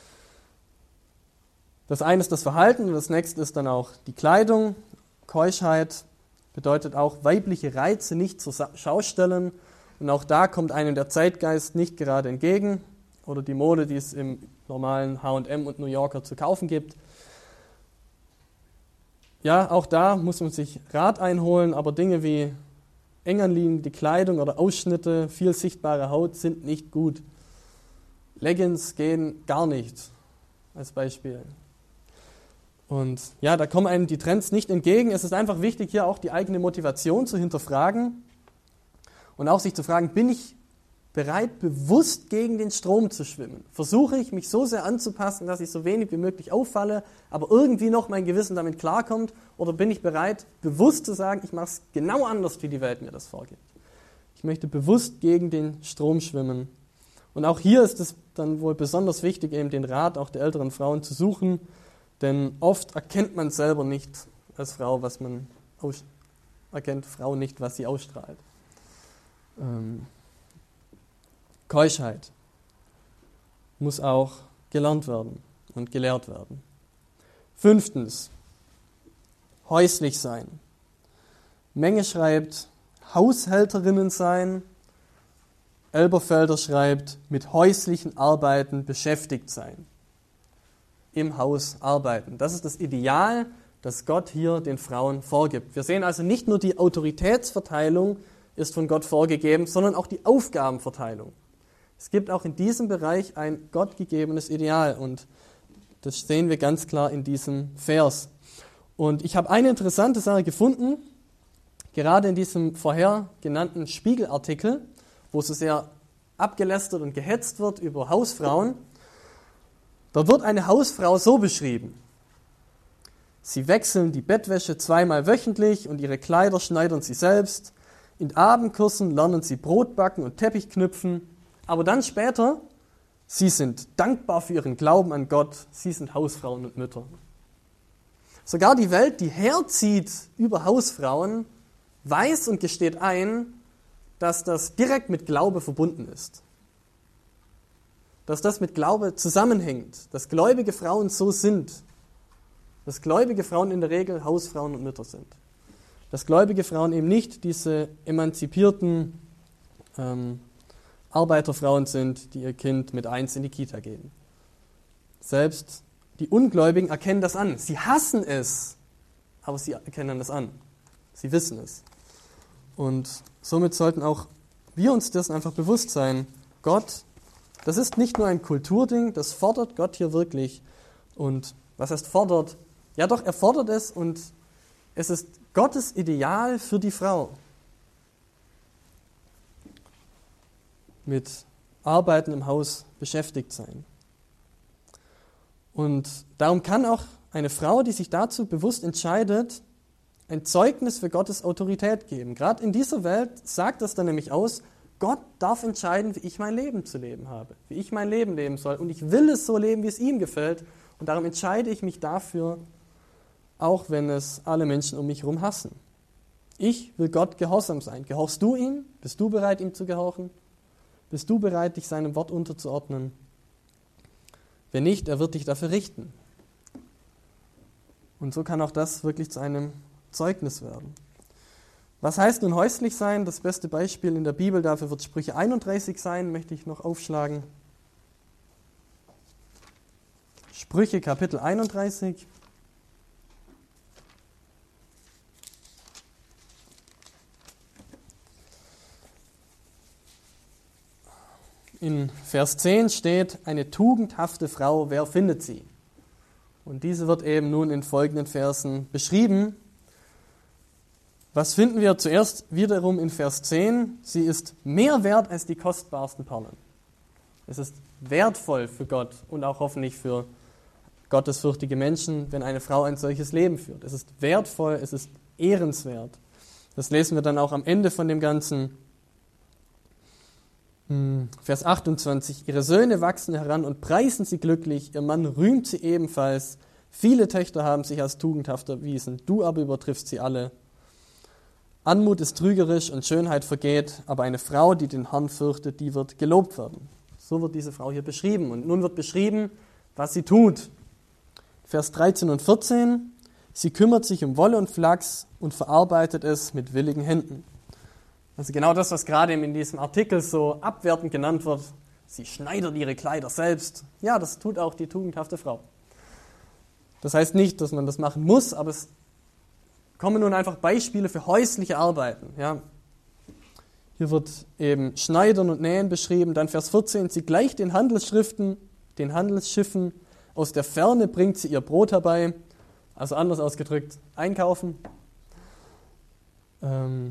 Das eine ist das Verhalten und das nächste ist dann auch die Kleidung. Keuschheit bedeutet auch weibliche Reize nicht zur Schau stellen. Und auch da kommt einem der Zeitgeist nicht gerade entgegen oder die Mode, die es im normalen H und M und New Yorker zu kaufen gibt. Ja, auch da muss man sich Rat einholen, aber Dinge wie eng anliegende Kleidung oder Ausschnitte, viel sichtbare Haut sind nicht gut. Leggings gehen gar nicht, als Beispiel. Und ja, da kommen einem die Trends nicht entgegen. Es ist einfach wichtig, hier auch die eigene Motivation zu hinterfragen und auch sich zu fragen, bin ich bereit, bewusst gegen den Strom zu schwimmen? Versuche ich, mich so sehr anzupassen, dass ich so wenig wie möglich auffalle, aber irgendwie noch mein Gewissen damit klarkommt? Oder bin ich bereit, bewusst zu sagen, ich mache es genau anders, wie die Welt mir das vorgibt? Ich möchte bewusst gegen den Strom schwimmen. Und auch hier ist es dann wohl besonders wichtig, eben den Rat auch der älteren Frauen zu suchen, denn oft erkennt man selber nicht als Frau, was man aus- erkennt Frau nicht, was sie ausstrahlt. Ähm, Keuschheit muss auch gelernt werden und gelehrt werden. Fünftens, häuslich sein. Menge schreibt, Haushälterinnen sein. Elberfelder schreibt, mit häuslichen Arbeiten beschäftigt sein. Im Haus arbeiten. Das ist das Ideal, das Gott hier den Frauen vorgibt. Wir sehen also nicht nur die Autoritätsverteilung ist von Gott vorgegeben, sondern auch die Aufgabenverteilung. Es gibt auch in diesem Bereich ein gottgegebenes Ideal und das sehen wir ganz klar in diesem Vers. Und ich habe eine interessante Sache gefunden, gerade in diesem vorher genannten Spiegelartikel, wo so sehr abgelästert und gehetzt wird über Hausfrauen. Dort wird eine Hausfrau so beschrieben: Sie wechseln die Bettwäsche zweimal wöchentlich und ihre Kleider schneidern sie selbst. In Abendkursen lernen sie Brot backen und Teppich knüpfen. Aber dann später, sie sind dankbar für ihren Glauben an Gott. Sie sind Hausfrauen und Mütter. Sogar die Welt, die herzieht über Hausfrauen, weiß und gesteht ein, dass das direkt mit Glaube verbunden ist. Dass das mit Glaube zusammenhängt, dass gläubige Frauen so sind, dass gläubige Frauen in der Regel Hausfrauen und Mütter sind. Dass gläubige Frauen eben nicht diese emanzipierten ähm, Arbeiterfrauen sind, die ihr Kind mit eins in die Kita geben. Selbst die Ungläubigen erkennen das an. Sie hassen es, aber sie erkennen das an. Sie wissen es. Und somit sollten auch wir uns dessen einfach bewusst sein. Gott, das ist nicht nur ein Kulturding, das fordert Gott hier wirklich. Und was heißt fordert? Ja doch, er fordert es und es ist Gottes Ideal für die Frau. Mit Arbeiten im Haus beschäftigt sein. Und darum kann auch eine Frau, die sich dazu bewusst entscheidet, ein Zeugnis für Gottes Autorität geben. Gerade in dieser Welt sagt das dann nämlich aus, Gott darf entscheiden, wie ich mein Leben zu leben habe, wie ich mein Leben leben soll. Und ich will es so leben, wie es ihm gefällt. Und darum entscheide ich mich dafür, auch wenn es alle Menschen um mich herum hassen. Ich will Gott gehorsam sein. Gehorchst du ihm? Bist du bereit, ihm zu gehorchen? Bist du bereit, dich seinem Wort unterzuordnen? Wenn nicht, er wird dich dafür richten. Und so kann auch das wirklich zu einem Zeugnis werden. Was heißt nun häuslich sein? Das beste Beispiel in der Bibel dafür wird Sprüche einunddreißig sein, möchte ich noch aufschlagen. Sprüche Kapitel einunddreißig. in Vers zehn steht, eine tugendhafte Frau, wer findet sie? Und diese wird eben nun in folgenden Versen beschrieben. Was finden wir zuerst wiederum in Vers zehn? Sie ist mehr wert als die kostbarsten Perlen. Es ist wertvoll für Gott und auch hoffentlich für gottesfürchtige Menschen, wenn eine Frau ein solches Leben führt. Es ist wertvoll, es ist ehrenswert. Das lesen wir dann auch am Ende von dem Ganzen. Vers achtundzwanzig. Ihre Söhne wachsen heran und preisen sie glücklich. Ihr Mann rühmt sie ebenfalls. Viele Töchter haben sich als tugendhaft erwiesen. Du aber übertriffst sie alle. Anmut ist trügerisch und Schönheit vergeht, aber eine Frau, die den Herrn fürchtet, die wird gelobt werden. So wird diese Frau hier beschrieben. Und nun wird beschrieben, was sie tut. Vers dreizehn und vierzehn. Sie kümmert sich um Wolle und Flachs und verarbeitet es mit willigen Händen. Also genau das, was gerade in diesem Artikel so abwertend genannt wird. Sie schneidert ihre Kleider selbst. Ja, das tut auch die tugendhafte Frau. Das heißt nicht, dass man das machen muss, aber es kommen nun einfach Beispiele für häusliche Arbeiten. Ja. Hier wird eben Schneidern und Nähen beschrieben. Dann Vers vierzehn, sie gleicht den Handelsschriften, den Handelsschiffen. Aus der Ferne bringt sie ihr Brot herbei. Also anders ausgedrückt, einkaufen. Ähm,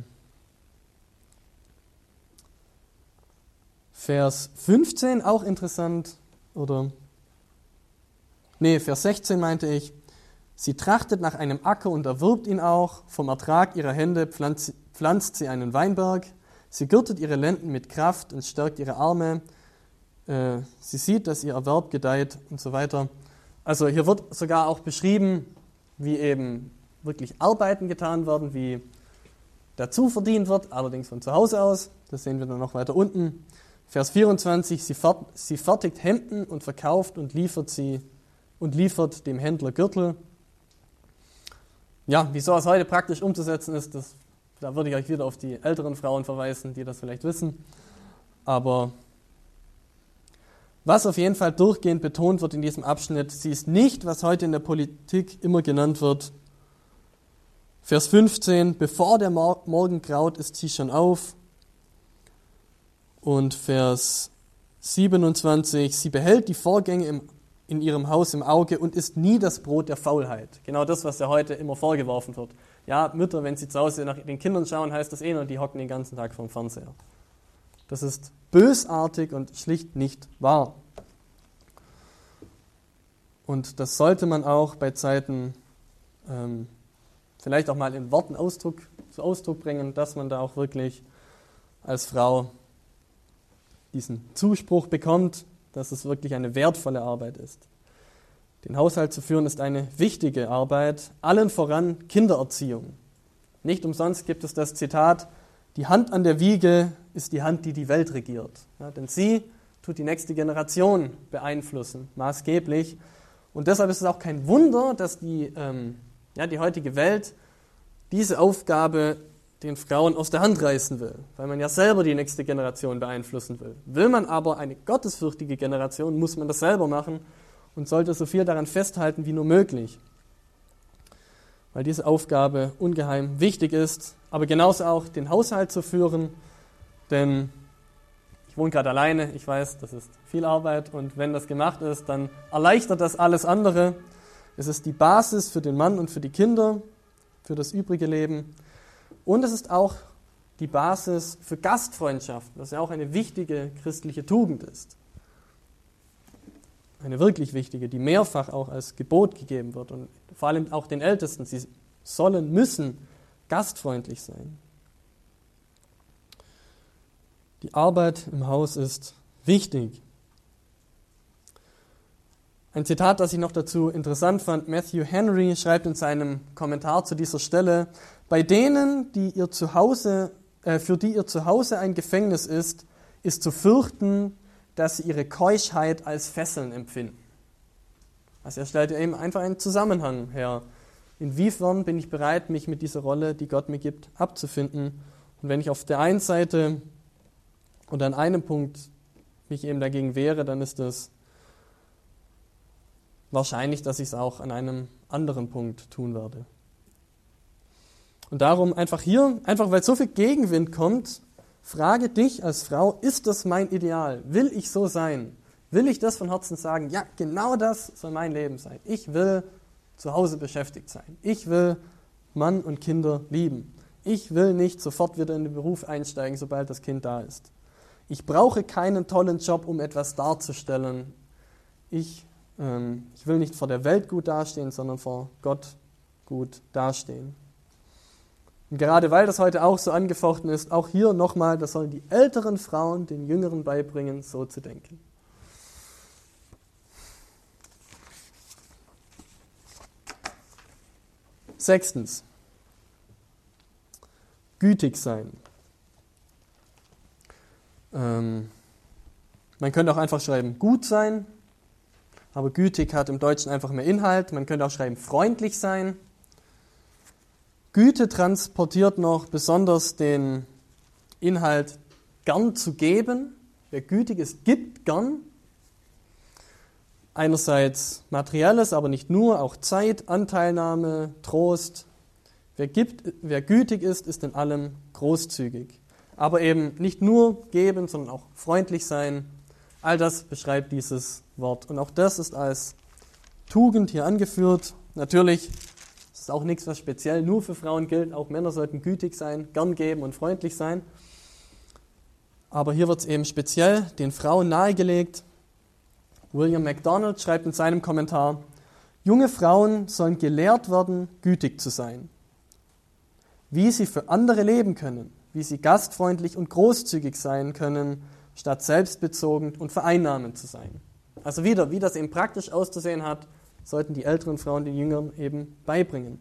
Vers fünfzehn, auch interessant, oder, nee, Vers sechzehn meinte ich, sie trachtet nach einem Acker und erwirbt ihn auch, vom Ertrag ihrer Hände pflanzt, pflanzt sie einen Weinberg, sie gürtet ihre Lenden mit Kraft und stärkt ihre Arme, äh, sie sieht, dass ihr Erwerb gedeiht und so weiter. Also hier wird sogar auch beschrieben, wie eben wirklich Arbeiten getan werden, wie dazu verdient wird, allerdings von zu Hause aus, das sehen wir dann noch weiter unten. Vers vierundzwanzig, sie, fert, sie fertigt Hemden und verkauft und liefert sie und liefert dem Händler Gürtel. Ja, wie sowas heute praktisch umzusetzen ist, das, da würde ich euch wieder auf die älteren Frauen verweisen, die das vielleicht wissen. Aber was auf jeden Fall durchgehend betont wird in diesem Abschnitt, sie ist nicht, was heute in der Politik immer genannt wird. Vers fünfzehn, bevor der Morgen graut, ist sie schon auf. Und Vers siebenundzwanzig, sie behält die Vorgänge im, in ihrem Haus im Auge und isst nie das Brot der Faulheit. Genau das, was ja heute immer vorgeworfen wird. Ja, Mütter, wenn sie zu Hause nach den Kindern schauen, heißt das eh nur, die hocken den ganzen Tag vorm Fernseher. Das ist bösartig und schlicht nicht wahr. Und das sollte man auch bei Zeiten ähm, vielleicht auch mal in Worten Ausdruck, zu Ausdruck bringen, dass man da auch wirklich als Frau diesen Zuspruch bekommt, dass es wirklich eine wertvolle Arbeit ist. Den Haushalt zu führen ist eine wichtige Arbeit, allen voran Kindererziehung. Nicht umsonst gibt es das Zitat, die Hand an der Wiege ist die Hand, die die Welt regiert. Ja, denn sie tut die nächste Generation beeinflussen, maßgeblich. Und deshalb ist es auch kein Wunder, dass die, ähm, ja, die heutige Welt diese Aufgabe den Frauen aus der Hand reißen will, weil man ja selber die nächste Generation beeinflussen will. Will man aber eine gottesfürchtige Generation, muss man das selber machen und sollte so viel daran festhalten wie nur möglich, weil diese Aufgabe ungeheim wichtig ist, aber genauso auch den Haushalt zu führen, denn ich wohne gerade alleine, ich weiß, das ist viel Arbeit und wenn das gemacht ist, dann erleichtert das alles andere. Es ist die Basis für den Mann und für die Kinder, für das übrige Leben. Und es ist auch die Basis für Gastfreundschaft, was ja auch eine wichtige christliche Tugend ist. Eine wirklich wichtige, die mehrfach auch als Gebot gegeben wird und vor allem auch den Ältesten. Sie sollen, müssen gastfreundlich sein. Die Arbeit im Haus ist wichtig. Ein Zitat, das ich noch dazu interessant fand, Matthew Henry schreibt in seinem Kommentar zu dieser Stelle, bei denen, die ihr Zuhause, äh, für die ihr Zuhause ein Gefängnis ist, ist zu fürchten, dass sie ihre Keuschheit als Fesseln empfinden. Also er stellt eben einfach einen Zusammenhang her. Inwiefern bin ich bereit, mich mit dieser Rolle, die Gott mir gibt, abzufinden? Und wenn ich auf der einen Seite oder an einem Punkt mich eben dagegen wehre, dann ist es wahrscheinlich, dass ich es auch an einem anderen Punkt tun werde. Und darum einfach hier, einfach weil so viel Gegenwind kommt frage dich als Frau, ist das mein Ideal? Will ich so sein? Will ich das von Herzen sagen? Ja, genau das soll mein Leben sein. Ich will zu Hause beschäftigt sein. Ich will Mann und Kinder lieben. Ich will nicht sofort wieder in den Beruf einsteigen, sobald das Kind da ist. Ich brauche keinen tollen Job, um etwas darzustellen. Ich, ähm, ich will nicht vor der Welt gut dastehen, sondern vor Gott gut dastehen. Und gerade weil das heute auch so angefochten ist, auch hier nochmal, das sollen die älteren Frauen den Jüngeren beibringen, so zu denken. Sechstens. Gütig sein. Ähm, man könnte auch einfach schreiben, gut sein, aber gütig hat im Deutschen einfach mehr Inhalt. Man könnte auch schreiben, freundlich sein. Güte transportiert noch besonders den Inhalt, gern zu geben. Wer gütig ist, gibt gern. Einerseits Materielles, aber nicht nur, auch Zeit, Anteilnahme, Trost. Wer gibt, wer gütig ist, ist in allem großzügig. Aber eben nicht nur geben, sondern auch freundlich sein. All das beschreibt dieses Wort. Und auch das ist als Tugend hier angeführt. Natürlich ist es auch nichts, was speziell nur für Frauen gilt. Auch Männer sollten gütig sein, gern geben und freundlich sein. Aber hier wird es eben speziell den Frauen nahegelegt. William MacDonald schreibt in seinem Kommentar, junge Frauen sollen gelehrt werden, gütig zu sein. Wie sie für andere leben können, wie sie gastfreundlich und großzügig sein können, statt selbstbezogen und vereinnahmend zu sein. Also wieder, wie das eben praktisch auszusehen hat, sollten die älteren Frauen den Jüngern eben beibringen.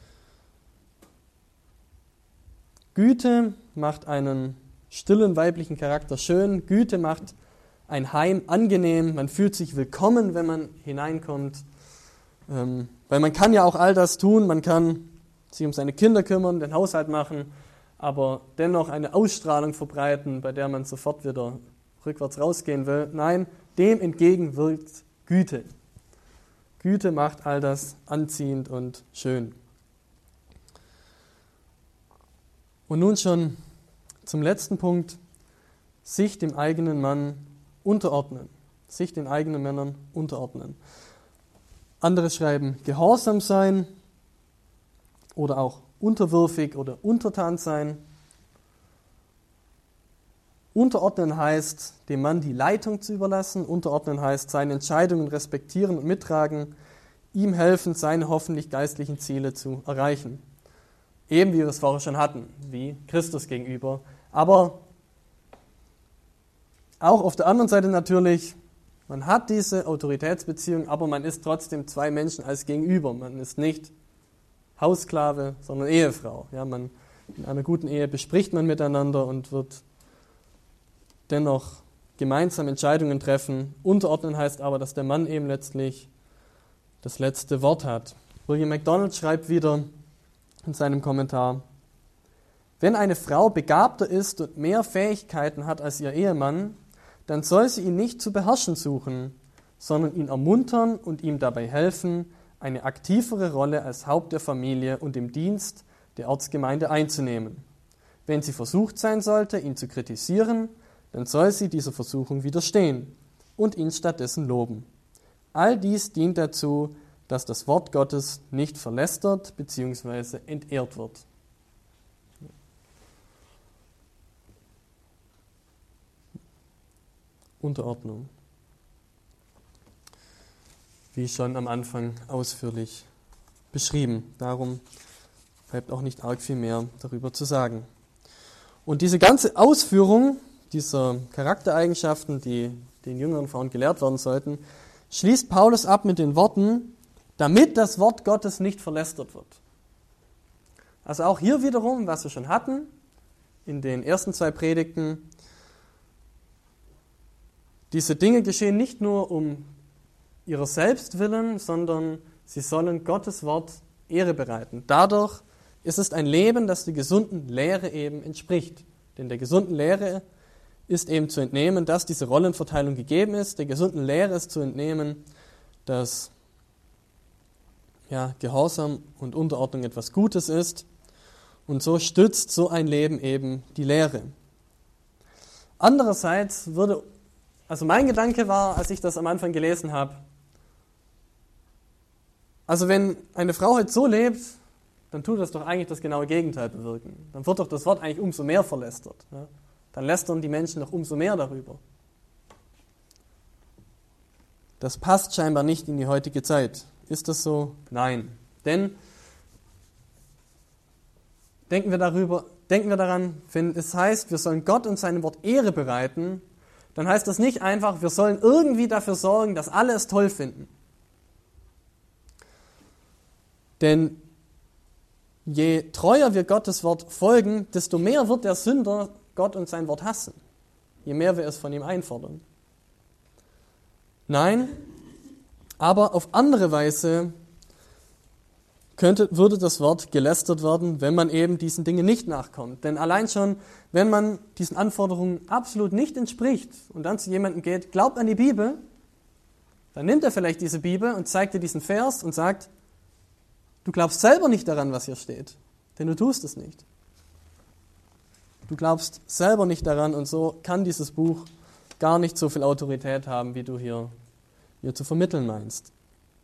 Güte macht einen stillen weiblichen Charakter schön. Güte macht ein Heim angenehm. Man fühlt sich willkommen, wenn man hineinkommt. Ähm, weil man kann ja auch all das tun. Man kann sich um seine Kinder kümmern, den Haushalt machen, aber dennoch eine Ausstrahlung verbreiten, bei der man sofort wieder rückwärts rausgehen will. Nein, dem entgegen wirkt Güte. Güte macht all das anziehend und schön. Und nun schon zum letzten Punkt, sich dem eigenen Mann unterordnen. Sich den eigenen Männern unterordnen. Andere schreiben gehorsam sein oder auch unterwürfig oder untertan sein. Unterordnen heißt, dem Mann die Leitung zu überlassen. Unterordnen heißt, seine Entscheidungen respektieren und mittragen, ihm helfen, seine hoffentlich geistlichen Ziele zu erreichen. Eben wie wir es vorher schon hatten, wie Christus gegenüber. Aber auch auf der anderen Seite natürlich, man hat diese Autoritätsbeziehung, aber man ist trotzdem zwei Menschen als Gegenüber. Man ist nicht Haussklave, sondern Ehefrau. Ja, man, in einer guten Ehe bespricht man miteinander und wird dennoch gemeinsam Entscheidungen treffen. Unterordnen heißt aber, dass der Mann eben letztlich das letzte Wort hat. William MacDonald schreibt wieder in seinem Kommentar, wenn eine Frau begabter ist und mehr Fähigkeiten hat als ihr Ehemann, dann soll sie ihn nicht zu beherrschen suchen, sondern ihn ermuntern und ihm dabei helfen, eine aktivere Rolle als Haupt der Familie und im Dienst der Ortsgemeinde einzunehmen. Wenn sie versucht sein sollte, ihn zu kritisieren, dann soll sie dieser Versuchung widerstehen und ihn stattdessen loben. All dies dient dazu, dass das Wort Gottes nicht verlästert bzw. entehrt wird. Unterordnung. Wie schon am Anfang ausführlich beschrieben. Darum bleibt auch nicht arg viel mehr darüber zu sagen. Und diese ganze Ausführung dieser Charaktereigenschaften, die den jüngeren Frauen gelehrt werden sollten, schließt Paulus ab mit den Worten, damit das Wort Gottes nicht verlästert wird. Also auch hier wiederum, was wir schon hatten, in den ersten zwei Predigten, diese Dinge geschehen nicht nur um ihrer selbst willen, sondern sie sollen Gottes Wort Ehre bereiten. Dadurch ist es ein Leben, das der gesunden Lehre eben entspricht. Denn der gesunden Lehre ist eben zu entnehmen, dass diese Rollenverteilung gegeben ist. Der gesunden Lehre ist zu entnehmen, dass ja, Gehorsam und Unterordnung etwas Gutes ist. Und so stützt so ein Leben eben die Lehre. Andererseits würde, also mein Gedanke war, als ich das am Anfang gelesen habe, also wenn eine Frau halt so lebt, dann tut das doch eigentlich das genaue Gegenteil bewirken. Dann wird doch das Wort eigentlich umso mehr verlästert. Ja? Dann lästern die Menschen doch umso mehr darüber. Das passt scheinbar nicht in die heutige Zeit. Ist das so? Nein. Denn denken wir darüber, denken wir daran, wenn es heißt, wir sollen Gott und seinem Wort Ehre bereiten, dann heißt das nicht einfach, wir sollen irgendwie dafür sorgen, dass alle es toll finden. Denn je treuer wir Gottes Wort folgen, desto mehr wird der Sünder Gott und sein Wort hassen. Je mehr wir es von ihm einfordern. Nein, aber auf andere Weise könnte, würde das Wort gelästert werden, wenn man eben diesen Dingen nicht nachkommt. Denn allein schon, wenn man diesen Anforderungen absolut nicht entspricht und dann zu jemandem geht, glaubt an die Bibel, dann nimmt er vielleicht diese Bibel und zeigt dir diesen Vers und sagt, du glaubst selber nicht daran, was hier steht, denn du tust es nicht. Du glaubst selber nicht daran und so kann dieses Buch gar nicht so viel Autorität haben, wie du hier, hier zu vermitteln meinst.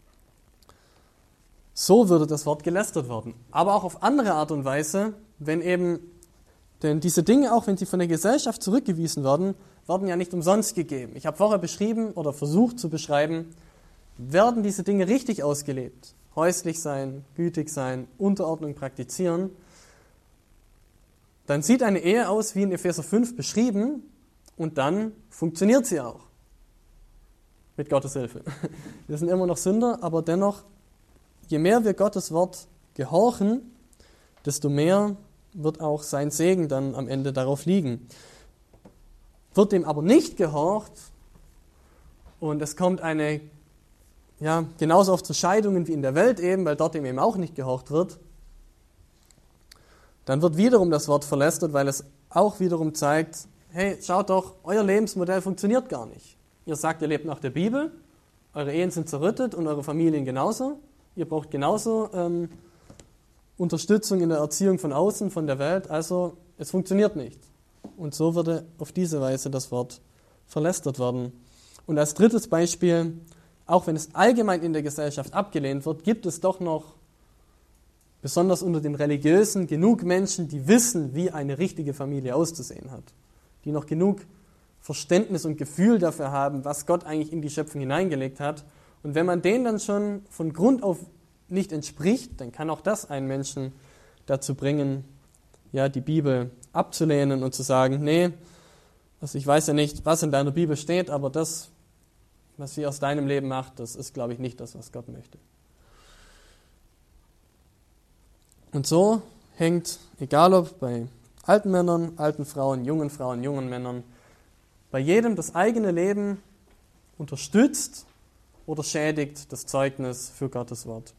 So würde das Wort gelästert werden. Aber auch auf andere Art und Weise, wenn eben, denn diese Dinge, auch wenn sie von der Gesellschaft zurückgewiesen werden, werden ja nicht umsonst gegeben. Ich habe vorher beschrieben oder versucht zu beschreiben, werden diese Dinge richtig ausgelebt. Häuslich sein, gütig sein, Unterordnung praktizieren, dann sieht eine Ehe aus wie in Epheser fünf beschrieben und dann funktioniert sie auch. Mit Gottes Hilfe. Wir sind immer noch Sünder, aber dennoch, je mehr wir Gottes Wort gehorchen, desto mehr wird auch sein Segen dann am Ende darauf liegen. Wird dem aber nicht gehorcht und es kommt eine Ja, genauso oft zu Scheidungen wie in der Welt eben, weil dort eben auch nicht gehorcht wird, dann wird wiederum das Wort verlästert, weil es auch wiederum zeigt, hey, schaut doch, euer Lebensmodell funktioniert gar nicht. Ihr sagt, ihr lebt nach der Bibel, eure Ehen sind zerrüttet und eure Familien genauso. Ihr braucht genauso ähm, Unterstützung in der Erziehung von außen, von der Welt, also es funktioniert nicht. Und so würde auf diese Weise das Wort verlästert werden. Und als drittes Beispiel, auch wenn es allgemein in der Gesellschaft abgelehnt wird, gibt es doch noch, besonders unter den Religiösen, genug Menschen, die wissen, wie eine richtige Familie auszusehen hat. Die noch genug Verständnis und Gefühl dafür haben, was Gott eigentlich in die Schöpfung hineingelegt hat. Und wenn man denen dann schon von Grund auf nicht entspricht, dann kann auch das einen Menschen dazu bringen, ja, die Bibel abzulehnen und zu sagen, nee, also ich weiß ja nicht, was in deiner Bibel steht, aber das, was sie aus deinem Leben macht, das ist, glaube ich, nicht das, was Gott möchte. Und so hängt, egal ob bei alten Männern, alten Frauen, jungen Frauen, jungen Männern, bei jedem das eigene Leben unterstützt oder schädigt das Zeugnis für Gottes Wort.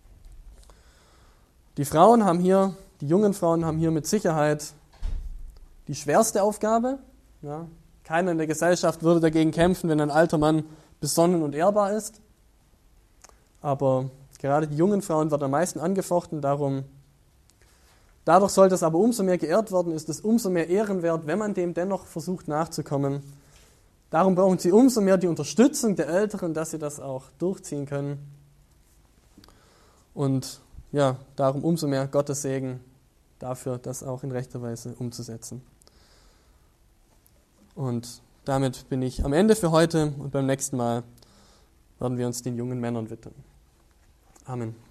Die Frauen haben hier, die jungen Frauen haben hier mit Sicherheit die schwerste Aufgabe. Ja, keiner in der Gesellschaft würde dagegen kämpfen, wenn ein alter Mann besonnen und ehrbar ist. Aber gerade die jungen Frauen werden am meisten angefochten, darum, dadurch sollte es aber umso mehr geehrt werden, ist es umso mehr ehrenwert, wenn man dem dennoch versucht nachzukommen. Darum brauchen sie umso mehr die Unterstützung der Älteren, dass sie das auch durchziehen können. Und ja, darum umso mehr Gottes Segen dafür, das auch in rechter Weise umzusetzen. Und damit bin ich am Ende für heute und beim nächsten Mal werden wir uns den jungen Männern widmen. Amen.